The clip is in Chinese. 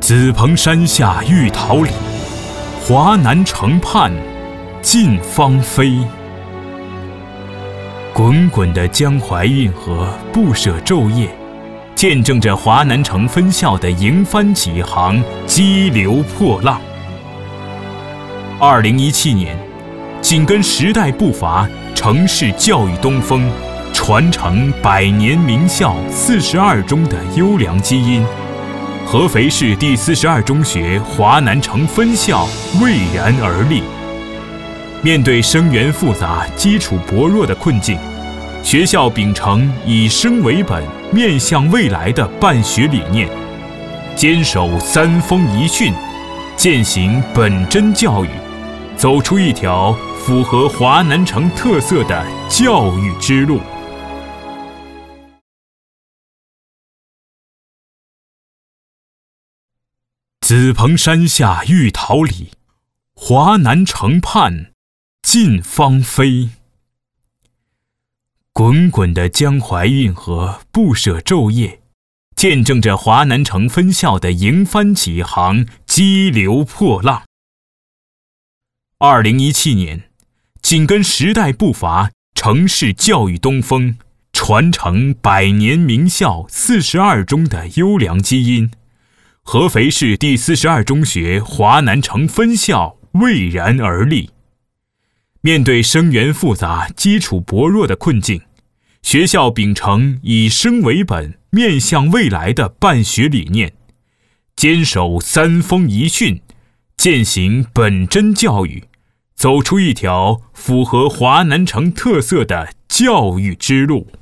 紫蓬山下玉桃李，华南城畔尽芳菲。滚滚的江淮运河不舍昼夜，见证着华南城分校的迎帆起航，激流破浪。2017年，紧跟时代步伐，城市教育东风，传承100年名校42中的优良基因。合肥市第42中学华南城分校蔚然而立。面对生源复杂、基础薄弱的困境，学校秉承以生为本、面向未来的办学理念，坚守3风1训，践行本真教育，走出一条符合华南城特色的教育之路。紫蓬山下玉桃李，华南城畔尽芳菲。滚滚的江淮运河不舍昼夜，见证着华南城分校的迎帆起航，激流破浪。2017年，紧跟时代步伐，城市教育东风，传承100年名校42中的优良基因。合肥市第42中学华南城分校蔚然而立。面对生源复杂、基础薄弱的困境，学校秉承以生为本、面向未来的办学理念，坚守3风1训，践行本真教育，走出一条符合华南城特色的教育之路。